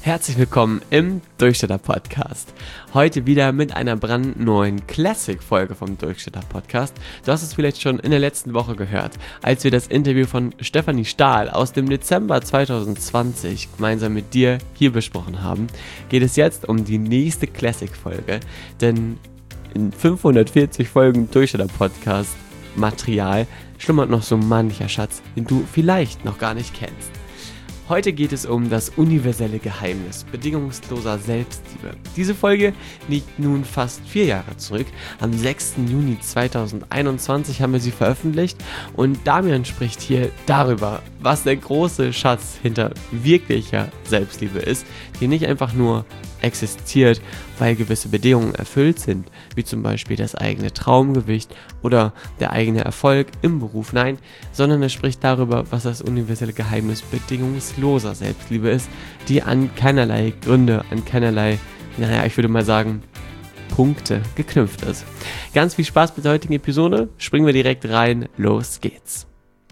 Herzlich willkommen im Durchstarter-Podcast. Heute wieder mit einer brandneuen Classic-Folge vom Durchstarter-Podcast. Du hast es vielleicht schon in der letzten Woche gehört, als wir das Interview von Stefanie Stahl aus dem Dezember 2020 gemeinsam mit dir hier besprochen haben, geht es jetzt um die nächste Classic-Folge, denn in 540 Folgen Durchstarter-Podcast Material schlummert noch so mancher Schatz, den du vielleicht noch gar nicht kennst. Heute geht es um das universelle Geheimnis bedingungsloser Selbstliebe. Diese Folge liegt nun fast 4 Jahre zurück. Am 6. Juni 2021 haben wir sie veröffentlicht und Damian spricht hier darüber, was der große Schatz hinter wirklicher Selbstliebe ist, die nicht einfach nur existiert, weil gewisse Bedingungen erfüllt sind, wie zum Beispiel das eigene Traumgewicht oder der eigene Erfolg im Beruf, nein, sondern er spricht darüber, was das universelle Geheimnis bedingungsloser Selbstliebe ist, die an keinerlei Gründe, an keinerlei, ich würde mal sagen, Punkte geknüpft ist. Ganz viel Spaß mit der heutigen Episode, springen wir direkt rein, los geht's.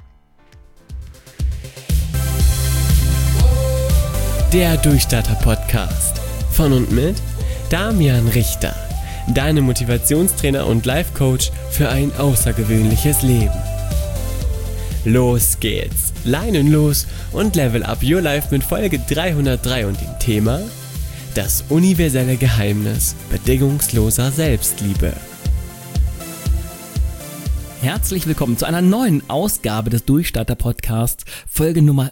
Der Durchstarter-Podcast. Von und mit Damian Richter, deine Motivationstrainer und Life-Coach für ein außergewöhnliches Leben. Los geht's, Leinen los und level up your life mit Folge 303 und dem Thema das universelle Geheimnis bedingungsloser Selbstliebe. Herzlich willkommen zu einer neuen Ausgabe des Durchstarter-Podcasts, Folge Nummer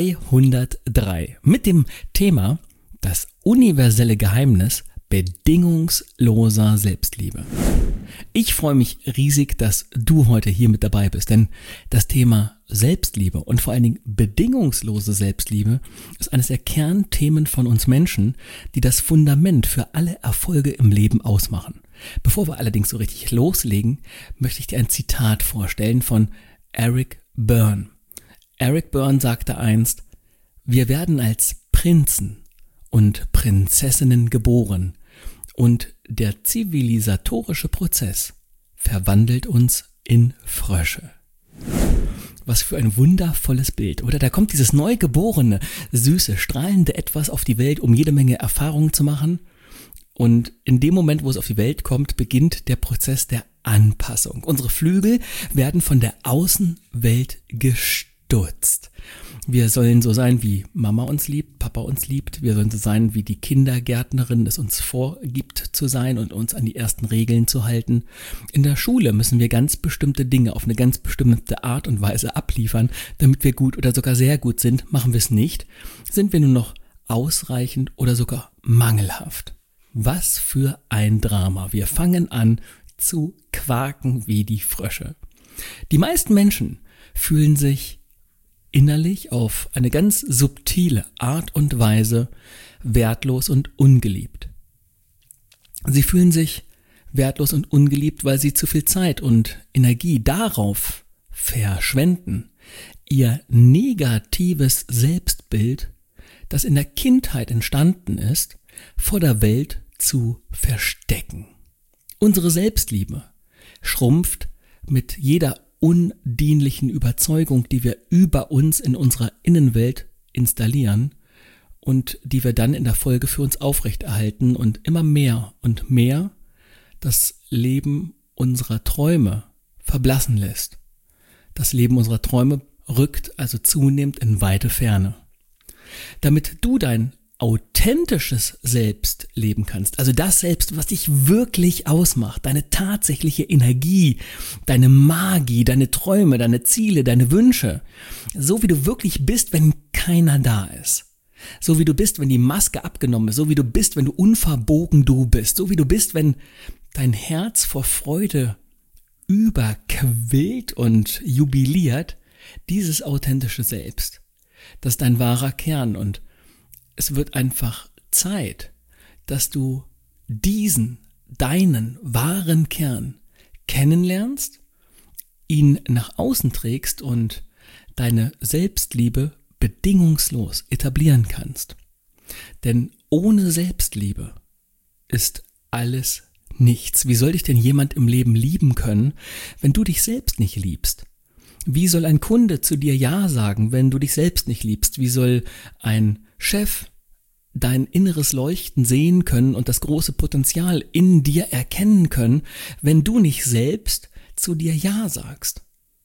303 mit dem Thema das universelle Geheimnis bedingungsloser Selbstliebe. Ich freue mich riesig, dass du heute hier mit dabei bist, denn das Thema Selbstliebe und vor allen Dingen bedingungslose Selbstliebe ist eines der Kernthemen von uns Menschen, die das Fundament für alle Erfolge im Leben ausmachen. Bevor wir allerdings so richtig loslegen, möchte ich dir ein Zitat vorstellen von Eric Berne. Eric Berne sagte einst: Wir werden als Prinzen und Prinzessinnen geboren und der zivilisatorische Prozess verwandelt uns in Frösche. Was für ein wundervolles Bild, oder? Da kommt dieses neugeborene, süße, strahlende Etwas auf die Welt, um jede Menge Erfahrungen zu machen. Und in dem Moment, wo es auf die Welt kommt, beginnt der Prozess der Anpassung. Unsere Flügel werden von der Außenwelt gestutzt. Wir sollen so sein, wie Mama uns liebt, Papa uns liebt. Wir sollen so sein, wie die Kindergärtnerin es uns vorgibt zu sein und uns an die ersten Regeln zu halten. In der Schule müssen wir ganz bestimmte Dinge auf eine ganz bestimmte Art und Weise abliefern, damit wir gut oder sogar sehr gut sind. Machen wir es nicht, sind wir nur noch ausreichend oder sogar mangelhaft. Was für ein Drama. Wir fangen an zu quaken wie die Frösche. Die meisten Menschen fühlen sich innerlich auf eine ganz subtile Art und Weise wertlos und ungeliebt. Sie fühlen sich wertlos und ungeliebt, weil sie zu viel Zeit und Energie darauf verschwenden, ihr negatives Selbstbild, das in der Kindheit entstanden ist, vor der Welt zu verstecken. Unsere Selbstliebe schrumpft mit jeder undienlichen Überzeugung, die wir über uns in unserer Innenwelt installieren und die wir dann in der Folge für uns aufrechterhalten und immer mehr und mehr das Leben unserer Träume verblassen lässt. Das Leben unserer Träume rückt also zunehmend in weite Ferne. Damit du dein authentisches Selbst leben kannst, also das Selbst, was dich wirklich ausmacht, deine tatsächliche Energie, deine Magie, deine Träume, deine Ziele, deine Wünsche, so wie du wirklich bist, wenn keiner da ist, so wie du bist, wenn die Maske abgenommen ist, so wie du bist, wenn du unverbogen du bist, so wie du bist, wenn dein Herz vor Freude überquillt und jubiliert, dieses authentische Selbst, das ist dein wahrer Kern und es wird einfach Zeit, dass du diesen, deinen wahren Kern kennenlernst, ihn nach außen trägst und deine Selbstliebe bedingungslos etablieren kannst. Denn ohne Selbstliebe ist alles nichts. Wie soll dich denn jemand im Leben lieben können, wenn du dich selbst nicht liebst? Wie soll ein Kunde zu dir Ja sagen, wenn du dich selbst nicht liebst? Wie soll ein Chef dein inneres Leuchten sehen können und das große Potenzial in dir erkennen können, wenn du nicht selbst zu dir Ja sagst?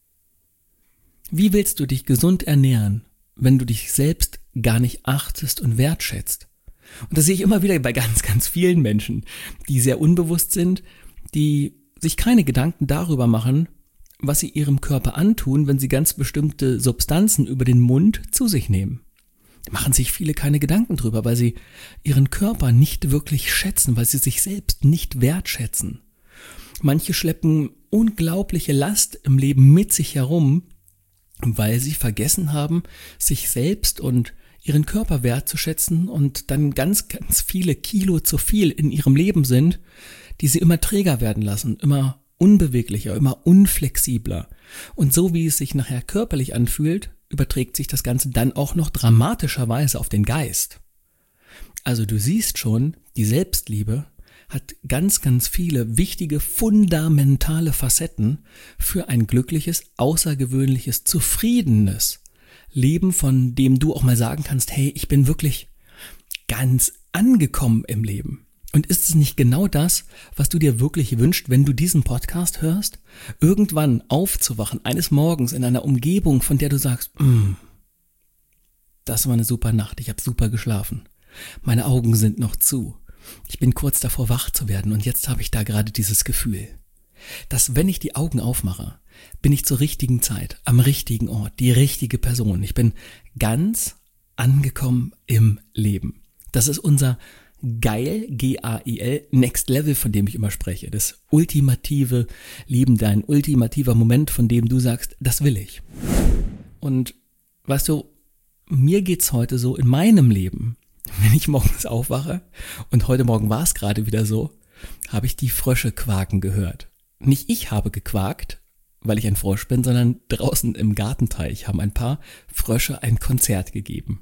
Wie willst du dich gesund ernähren, wenn du dich selbst gar nicht achtest und wertschätzt? Und das sehe ich immer wieder bei ganz, ganz vielen Menschen, die sehr unbewusst sind, die sich keine Gedanken darüber machen, was sie ihrem Körper antun, wenn sie ganz bestimmte Substanzen über den Mund zu sich nehmen. Machen sich viele keine Gedanken drüber, weil sie ihren Körper nicht wirklich schätzen, weil sie sich selbst nicht wertschätzen. Manche schleppen unglaubliche Last im Leben mit sich herum, weil sie vergessen haben, sich selbst und ihren Körper wertzuschätzen und dann ganz, ganz viele Kilo zu viel in ihrem Leben sind, die sie immer träger werden lassen, immer unbeweglicher, immer unflexibler. Und so wie es sich nachher körperlich anfühlt, überträgt sich das Ganze dann auch noch dramatischerweise auf den Geist. Also du siehst schon, die Selbstliebe hat ganz, ganz viele wichtige, fundamentale Facetten für ein glückliches, außergewöhnliches, zufriedenes Leben, von dem du auch mal sagen kannst, hey, ich bin wirklich ganz angekommen im Leben. Und ist es nicht genau das, was du dir wirklich wünschst, wenn du diesen Podcast hörst? Irgendwann aufzuwachen, eines Morgens in einer Umgebung, von der du sagst, das war eine super Nacht, ich habe super geschlafen. Meine Augen sind noch zu. Ich bin kurz davor, wach zu werden und jetzt habe ich da gerade dieses Gefühl, dass wenn ich die Augen aufmache, bin ich zur richtigen Zeit, am richtigen Ort, die richtige Person. Ich bin ganz angekommen im Leben. Das ist unser Geil, G-A-I-L, Next Level, von dem ich immer spreche. Das ultimative Leben, dein ultimativer Moment, von dem du sagst, das will ich. Und weißt du, mir geht's heute so in meinem Leben, wenn ich morgens aufwache, und heute Morgen war es gerade wieder so, habe ich die Frösche quaken gehört. Nicht ich habe gequakt, weil ich ein Frosch bin, sondern draußen im Gartenteich haben ein paar Frösche ein Konzert gegeben.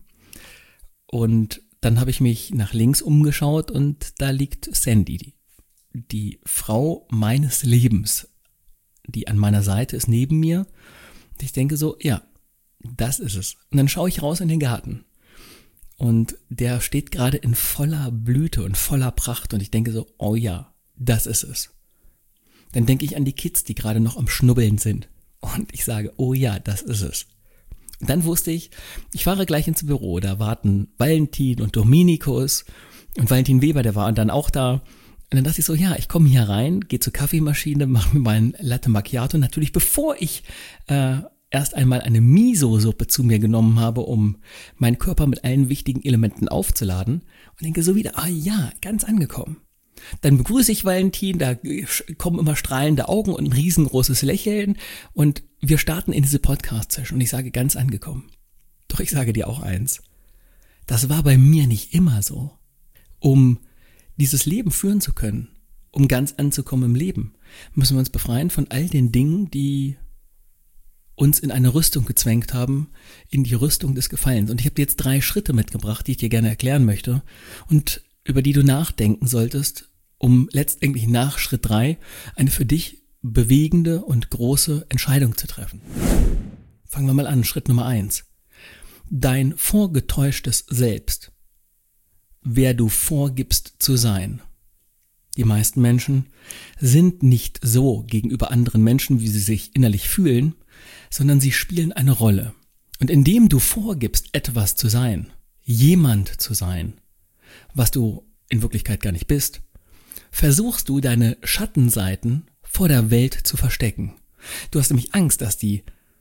Und dann habe ich mich nach links umgeschaut und da liegt Sandy, die Frau meines Lebens, die an meiner Seite ist, neben mir. Und ich denke so, ja, das ist es. Und dann schaue ich raus in den Garten und der steht gerade in voller Blüte und voller Pracht und ich denke so, oh ja, das ist es. Dann denke ich an die Kids, die gerade noch am Schnubbeln sind und ich sage, oh ja, das ist es. Dann wusste ich fahre gleich ins Büro, da warten Valentin und Dominikus und Valentin Weber, der war dann auch da. Und dann dachte ich so, ja, ich komme hier rein, gehe zur Kaffeemaschine, mache mir meinen Latte Macchiato, natürlich bevor ich erst einmal eine Miso-Suppe zu mir genommen habe, um meinen Körper mit allen wichtigen Elementen aufzuladen und denke so wieder, ah ja, ganz angekommen. Dann begrüße ich Valentin, da kommen immer strahlende Augen und ein riesengroßes Lächeln und wir starten in diese Podcast-Session und ich sage, ganz angekommen. Doch ich sage dir auch eins, das war bei mir nicht immer so. Um dieses Leben führen zu können, um ganz anzukommen im Leben, müssen wir uns befreien von all den Dingen, die uns in eine Rüstung gezwängt haben, in die Rüstung des Gefallens. Und ich habe dir jetzt 3 Schritte mitgebracht, die ich dir gerne erklären möchte und über die du nachdenken solltest, um letztendlich nach Schritt 3 eine für dich bewegende und große Entscheidung zu treffen. Fangen wir mal an, Schritt Nummer 1. Dein vorgetäuschtes Selbst. Wer du vorgibst zu sein. Die meisten Menschen sind nicht so gegenüber anderen Menschen, wie sie sich innerlich fühlen, sondern sie spielen eine Rolle. Und indem du vorgibst, etwas zu sein, jemand zu sein, was du in Wirklichkeit gar nicht bist, versuchst du deine Schattenseiten vor der Welt zu verstecken. Du hast nämlich Angst, dass die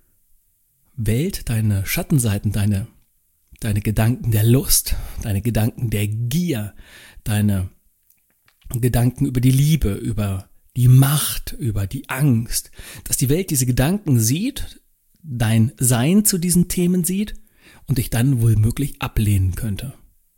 Welt, deine Schattenseiten, deine Gedanken der Lust, deine Gedanken der Gier, deine Gedanken über die Liebe, über die Macht, über die Angst, dass die Welt diese Gedanken sieht, dein Sein zu diesen Themen sieht und dich dann womöglich ablehnen könnte.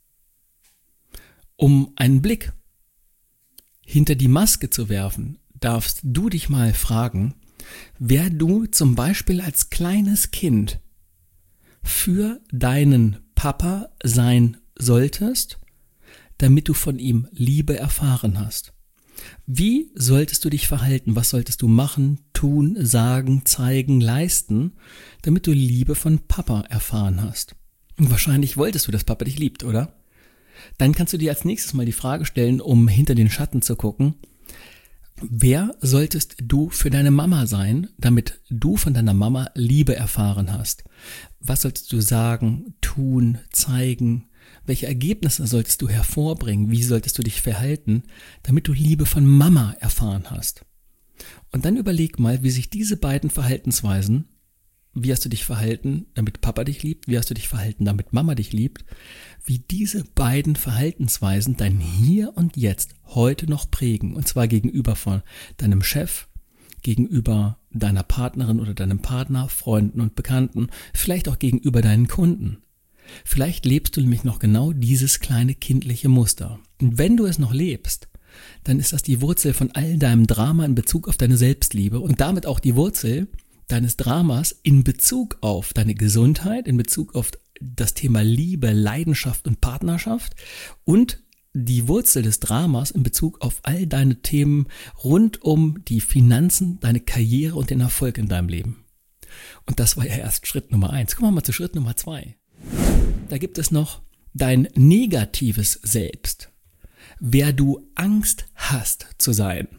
Um einen Blick hinter die Maske zu werfen, darfst du dich mal fragen, wer du zum Beispiel als kleines Kind für deinen Papa sein solltest, damit du von ihm Liebe erfahren hast. Wie solltest du dich verhalten? Was solltest du machen, tun, sagen, zeigen, leisten, damit du Liebe von Papa erfahren hast? Und wahrscheinlich wolltest du, dass Papa dich liebt, oder? dann kannst du dir als nächstes mal die Frage stellen, um hinter den Schatten zu gucken: Wer solltest du für deine Mama sein, damit du von deiner Mama Liebe erfahren hast? Was solltest du sagen, tun, zeigen? Welche Ergebnisse solltest du hervorbringen? Wie solltest du dich verhalten, damit du Liebe von Mama erfahren hast? Und dann überleg mal, wie sich diese beiden Verhaltensweisen, wie hast du dich verhalten, damit Papa dich liebt, wie hast du dich verhalten, damit Mama dich liebt, wie diese beiden Verhaltensweisen dein Hier und Jetzt heute noch prägen. Und zwar gegenüber von deinem Chef, gegenüber deiner Partnerin oder deinem Partner, Freunden und Bekannten, vielleicht auch gegenüber deinen Kunden. Vielleicht lebst du nämlich noch genau dieses kleine kindliche Muster. Und wenn du es noch lebst, dann ist das die Wurzel von all deinem Drama in Bezug auf deine Selbstliebe und damit auch die Wurzel deines Dramas in Bezug auf deine Gesundheit, in Bezug auf das Thema Liebe, Leidenschaft und Partnerschaft und die Wurzel des Dramas in Bezug auf all deine Themen rund um die Finanzen, deine Karriere und den Erfolg in deinem Leben. Und das war ja erst Schritt Nummer 1. Kommen wir mal zu Schritt Nummer 2. Da gibt es noch dein negatives Selbst. Wer du Angst hast zu sein.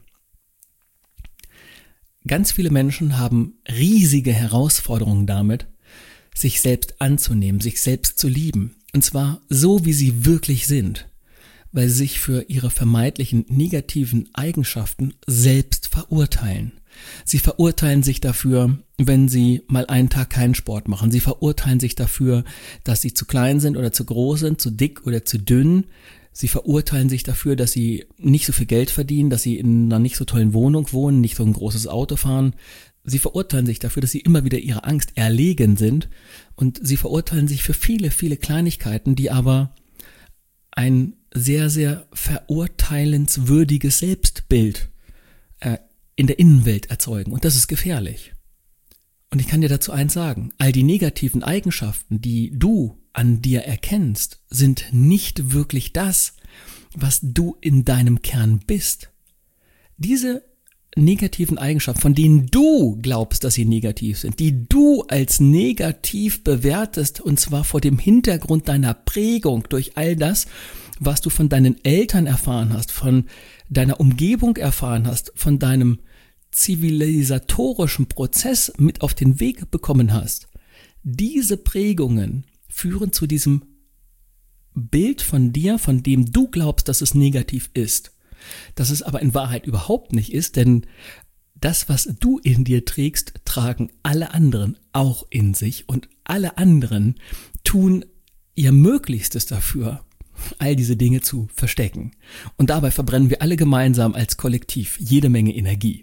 Ganz viele Menschen haben riesige Herausforderungen damit, sich selbst anzunehmen, sich selbst zu lieben. Und zwar so, wie sie wirklich sind, weil sie sich für ihre vermeintlichen negativen Eigenschaften selbst verurteilen. Sie verurteilen sich dafür, wenn sie mal einen Tag keinen Sport machen. Sie verurteilen sich dafür, dass sie zu klein sind oder zu groß sind, zu dick oder zu dünn. Sie verurteilen sich dafür, dass sie nicht so viel Geld verdienen, dass sie in einer nicht so tollen Wohnung wohnen, nicht so ein großes Auto fahren. Sie verurteilen sich dafür, dass sie immer wieder ihrer Angst erlegen sind. Und sie verurteilen sich für viele, viele Kleinigkeiten, die aber ein sehr, sehr verurteilenswürdiges Selbstbild in der Innenwelt erzeugen. Und das ist gefährlich. Und ich kann dir dazu eins sagen: All die negativen Eigenschaften, die du an dir erkennst, sind nicht wirklich das, was du in deinem Kern bist. Diese negativen Eigenschaften, von denen du glaubst, dass sie negativ sind, die du als negativ bewertest, und zwar vor dem Hintergrund deiner Prägung durch all das, was du von deinen Eltern erfahren hast, von deiner Umgebung erfahren hast, von deinem zivilisatorischen Prozess mit auf den Weg bekommen hast. Diese Prägungen führen zu diesem Bild von dir, von dem du glaubst, dass es negativ ist. Dass es aber in Wahrheit überhaupt nicht ist, denn das, was du in dir trägst, tragen alle anderen auch in sich und alle anderen tun ihr Möglichstes dafür, all diese Dinge zu verstecken. Und dabei verbrennen wir alle gemeinsam als Kollektiv jede Menge Energie.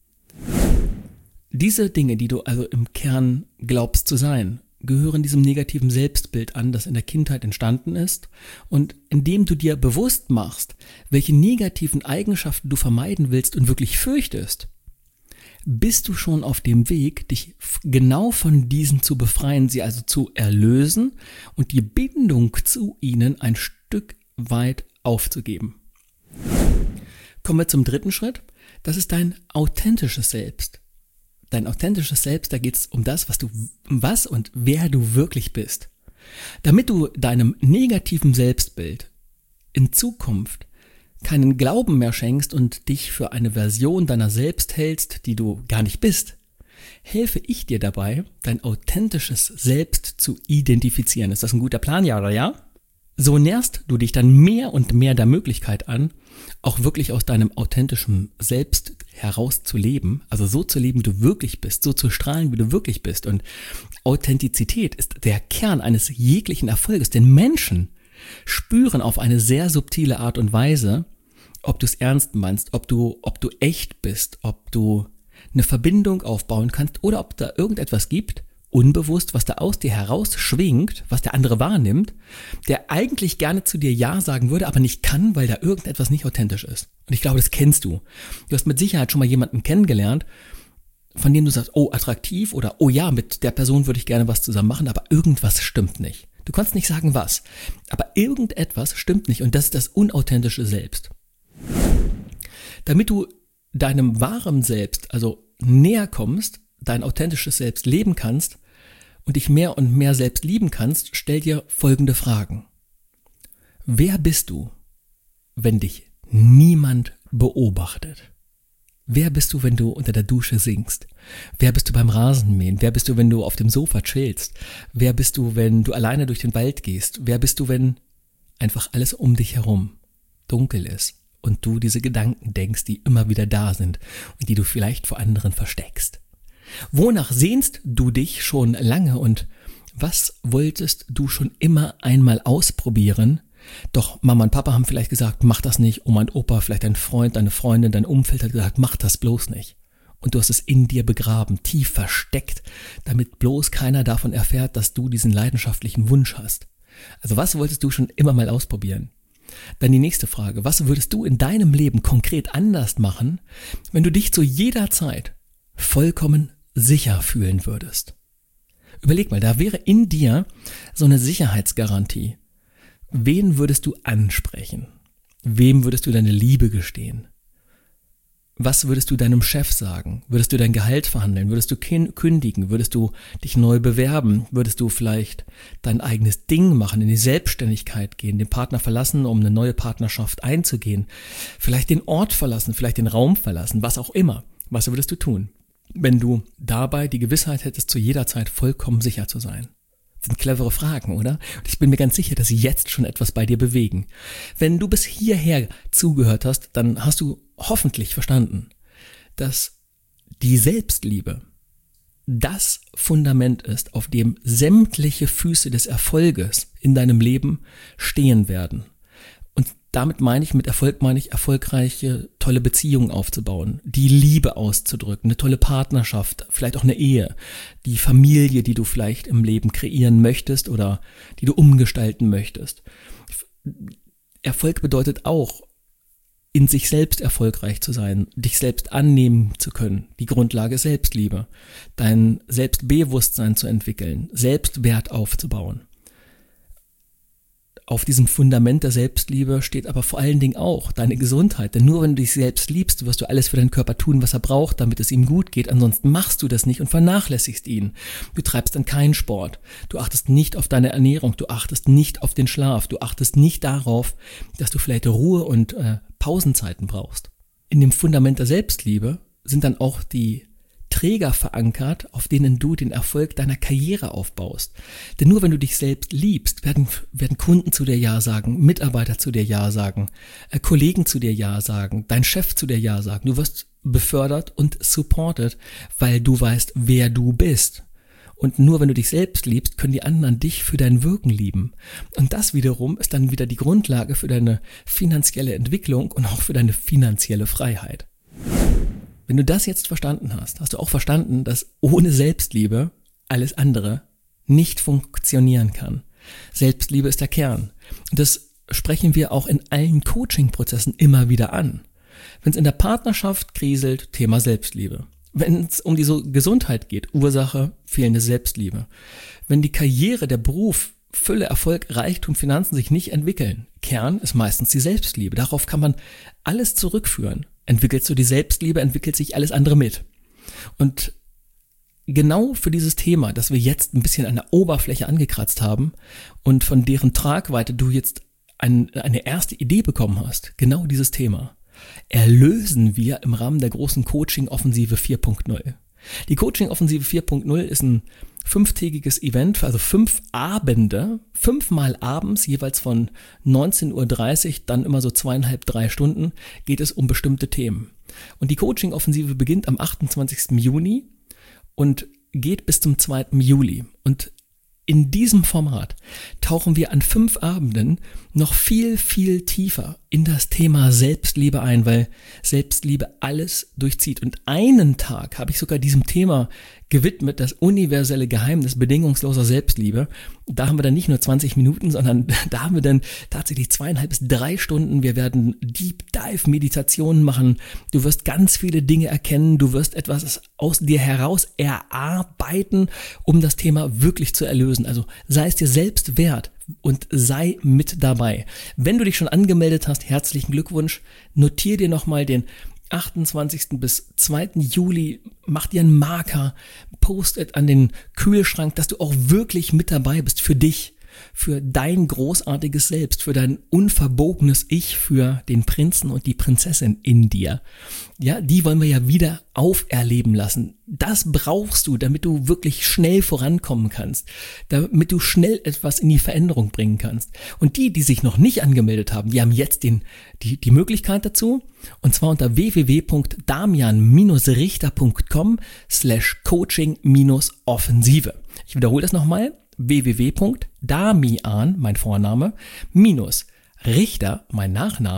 Diese Dinge, die du also im Kern glaubst zu sein, gehören diesem negativen Selbstbild an, das in der Kindheit entstanden ist, und indem du dir bewusst machst, welche negativen Eigenschaften du vermeiden willst und wirklich fürchtest, bist du schon auf dem Weg, dich genau von diesen zu befreien, sie also zu erlösen und die Bindung zu ihnen ein Stück weit aufzugeben. Kommen wir zum dritten Schritt. Das ist dein authentisches Selbst. Dein authentisches Selbst, da geht es um das, was und wer du wirklich bist. Damit du deinem negativen Selbstbild in Zukunft keinen Glauben mehr schenkst und dich für eine Version deiner selbst hältst, die du gar nicht bist, helfe ich dir dabei, dein authentisches Selbst zu identifizieren. Ist das ein guter Plan, ja oder ja? So näherst du dich dann mehr und mehr der Möglichkeit an, auch wirklich aus deinem authentischen Selbst heraus zu leben, also so zu leben, wie du wirklich bist, so zu strahlen, wie du wirklich bist. Und Authentizität ist der Kern eines jeglichen Erfolges, denn Menschen spüren auf eine sehr subtile Art und Weise, ob du es ernst meinst, ob du echt bist, ob du eine Verbindung aufbauen kannst oder ob da irgendetwas gibt, unbewusst, was da aus dir heraus schwingt, was der andere wahrnimmt, der eigentlich gerne zu dir Ja sagen würde, aber nicht kann, weil da irgendetwas nicht authentisch ist. Und ich glaube, das kennst du. Du hast mit Sicherheit schon mal jemanden kennengelernt, von dem du sagst, oh, attraktiv, oder oh ja, mit der Person würde ich gerne was zusammen machen, aber irgendwas stimmt nicht. Du kannst nicht sagen was, aber irgendetwas stimmt nicht und das ist das unauthentische Selbst. Damit du deinem wahren Selbst also näher kommst, dein authentisches Selbst leben kannst und dich mehr und mehr selbst lieben kannst, stell dir folgende Fragen. Wer bist du, wenn dich niemand beobachtet? Wer bist du, wenn du unter der Dusche singst? Wer bist du beim Rasenmähen? Wer bist du, wenn du auf dem Sofa chillst? Wer bist du, wenn du alleine durch den Wald gehst? Wer bist du, wenn einfach alles um dich herum dunkel ist und du diese Gedanken denkst, die immer wieder da sind und die du vielleicht vor anderen versteckst? Wonach sehnst du dich schon lange und was wolltest du schon immer einmal ausprobieren? Doch Mama und Papa haben vielleicht gesagt, mach das nicht. Oma und Opa, vielleicht dein Freund, deine Freundin, dein Umfeld hat gesagt, mach das bloß nicht. Und du hast es in dir begraben, tief versteckt, damit bloß keiner davon erfährt, dass du diesen leidenschaftlichen Wunsch hast. Also was wolltest du schon immer mal ausprobieren? Dann die nächste Frage, was würdest du in deinem Leben konkret anders machen, wenn du dich zu jeder Zeit vollkommen sicher fühlen würdest? Überleg mal, da wäre in dir so eine Sicherheitsgarantie. Wen würdest du ansprechen? Wem würdest du deine Liebe gestehen? Was würdest du deinem Chef sagen? Würdest du dein Gehalt verhandeln? Würdest du kündigen? Würdest du dich neu bewerben? Würdest du vielleicht dein eigenes Ding machen, in die Selbstständigkeit gehen, den Partner verlassen, um eine neue Partnerschaft einzugehen? Vielleicht den Ort verlassen, vielleicht den Raum verlassen, was auch immer. Was würdest du tun, wenn du dabei die Gewissheit hättest, zu jeder Zeit vollkommen sicher zu sein? Das sind clevere Fragen, oder? Und ich bin mir ganz sicher, dass sie jetzt schon etwas bei dir bewegen. Wenn du bis hierher zugehört hast, dann hast du hoffentlich verstanden, dass die Selbstliebe das Fundament ist, auf dem sämtliche Füße des Erfolges in deinem Leben stehen werden. Und damit mit Erfolg meine ich, erfolgreiche, tolle Beziehungen aufzubauen, die Liebe auszudrücken, eine tolle Partnerschaft, vielleicht auch eine Ehe, die Familie, die du vielleicht im Leben kreieren möchtest oder die du umgestalten möchtest. Erfolg bedeutet auch, in sich selbst erfolgreich zu sein, dich selbst annehmen zu können, die Grundlage ist Selbstliebe, dein Selbstbewusstsein zu entwickeln, Selbstwert aufzubauen. Auf diesem Fundament der Selbstliebe steht aber vor allen Dingen auch deine Gesundheit. Denn nur wenn du dich selbst liebst, wirst du alles für deinen Körper tun, was er braucht, damit es ihm gut geht. Ansonsten machst du das nicht und vernachlässigst ihn. Du treibst dann keinen Sport. Du achtest nicht auf deine Ernährung. Du achtest nicht auf den Schlaf. Du achtest nicht darauf, dass du vielleicht Ruhe und Pausenzeiten brauchst. In dem Fundament der Selbstliebe sind dann auch die Träger verankert, auf denen du den Erfolg deiner Karriere aufbaust. Denn nur wenn du dich selbst liebst, werden Kunden zu dir Ja sagen, Mitarbeiter zu dir Ja sagen, Kollegen zu dir Ja sagen, dein Chef zu dir Ja sagen. Du wirst befördert und supported, weil du weißt, wer du bist. Und nur wenn du dich selbst liebst, können die anderen dich für dein Wirken lieben. Und das wiederum ist dann wieder die Grundlage für deine finanzielle Entwicklung und auch für deine finanzielle Freiheit. Wenn du das jetzt verstanden hast, hast du auch verstanden, dass ohne Selbstliebe alles andere nicht funktionieren kann. Selbstliebe ist der Kern. Und das sprechen wir auch in allen Coaching-Prozessen immer wieder an. Wenn es in der Partnerschaft kriselt, Thema Selbstliebe. Wenn es um die Gesundheit geht, Ursache, fehlende Selbstliebe. Wenn die Karriere, der Beruf, Fülle, Erfolg, Reichtum, Finanzen sich nicht entwickeln, Kern ist meistens die Selbstliebe. Darauf kann man alles zurückführen. Entwickelst du die Selbstliebe, entwickelt sich alles andere mit. Und genau für dieses Thema, das wir jetzt ein bisschen an der Oberfläche angekratzt haben und von deren Tragweite du jetzt eine erste Idee bekommen hast, genau dieses Thema, erlösen wir im Rahmen der großen Coaching-Offensive 4.0. Die Coaching-Offensive 4.0 ist ein 5-tägiges Event, also 5 Abende, 5-mal abends, jeweils von 19.30 Uhr, dann immer so 2,5, 3 Stunden, geht es um bestimmte Themen. Und die Coaching-Offensive beginnt am 28. Juni und geht bis zum 2. Juli. Und in diesem Format tauchen wir an 5 Abenden noch viel, viel tiefer in das Thema Selbstliebe ein, weil Selbstliebe alles durchzieht. Und einen Tag habe ich sogar diesem Thema gewidmet, das universelle Geheimnis bedingungsloser Selbstliebe. Da haben wir dann nicht nur 20 Minuten, sondern da haben wir dann tatsächlich 2,5 bis 3 Stunden. Wir werden Deep Dive Meditationen machen. Du wirst ganz viele Dinge erkennen. Du wirst etwas aus dir heraus erarbeiten, um das Thema wirklich zu erlösen. Also sei es dir selbst wert und sei mit dabei. Wenn du dich schon angemeldet hast, herzlichen Glückwunsch. Notier dir nochmal den 28. bis 2. Juli, mach dir einen Marker, post it an den Kühlschrank, dass du auch wirklich mit dabei bist für dich. für dein großartiges Selbst, für dein unverbogenes Ich, für den Prinzen und die Prinzessin in dir. Ja, die wollen wir ja wieder auferleben lassen. Das brauchst du, damit du wirklich schnell vorankommen kannst, damit du schnell etwas in die Veränderung bringen kannst. Und die sich noch nicht angemeldet haben, die haben jetzt die Möglichkeit dazu, und zwar unter www.damian-richter.com/coaching-offensive. Ich wiederhole das nochmal, www.damian, mein Vorname, Richter, mein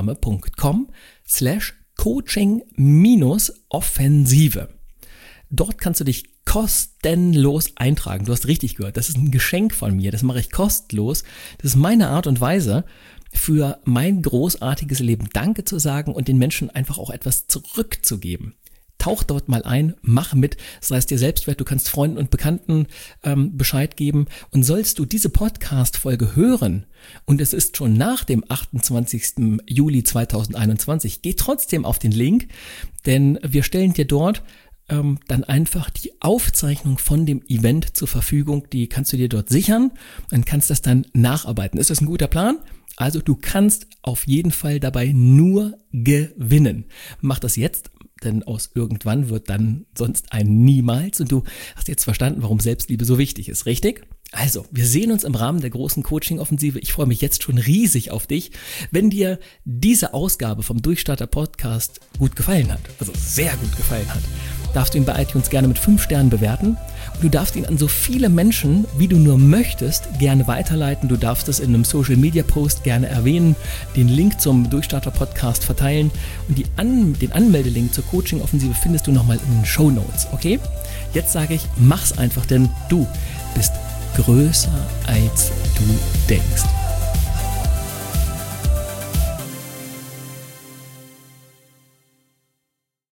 Nachname.com/coaching-offensive. Dort kannst du dich kostenlos eintragen. Du hast richtig gehört, das ist ein Geschenk von mir, das mache ich kostenlos. Das ist meine Art und Weise, für mein großartiges Leben Danke zu sagen und den Menschen einfach auch etwas zurückzugeben. Tauch dort mal ein, mach mit, sei es dir selbst wert, du kannst Freunden und Bekannten Bescheid geben. Und sollst du diese Podcast-Folge hören und es ist schon nach dem 28. Juli 2021, geh trotzdem auf den Link, denn wir stellen dir dort dann einfach die Aufzeichnung von dem Event zur Verfügung. Die kannst du dir dort sichern und kannst das dann nacharbeiten. Ist das ein guter Plan? Also du kannst auf jeden Fall dabei nur gewinnen. Mach das jetzt, denn aus irgendwann wird dann sonst ein Niemals. Und du hast jetzt verstanden, warum Selbstliebe so wichtig ist, richtig? Also, wir sehen uns im Rahmen der großen Coaching-Offensive. Ich freue mich jetzt schon riesig auf dich. Wenn dir diese Ausgabe vom Durchstarter-Podcast gut gefallen hat, also sehr gut gefallen hat, darfst du ihn bei iTunes gerne mit 5 Sternen bewerten. Und du darfst ihn an so viele Menschen, wie du nur möchtest, gerne weiterleiten. Du darfst es in einem Social-Media-Post gerne erwähnen, den Link zum Durchstarter-Podcast verteilen und den Anmeldelink zur Coaching-Offensive findest du nochmal in den Shownotes, okay? Jetzt sage ich, mach's einfach, denn du bist größer als du denkst.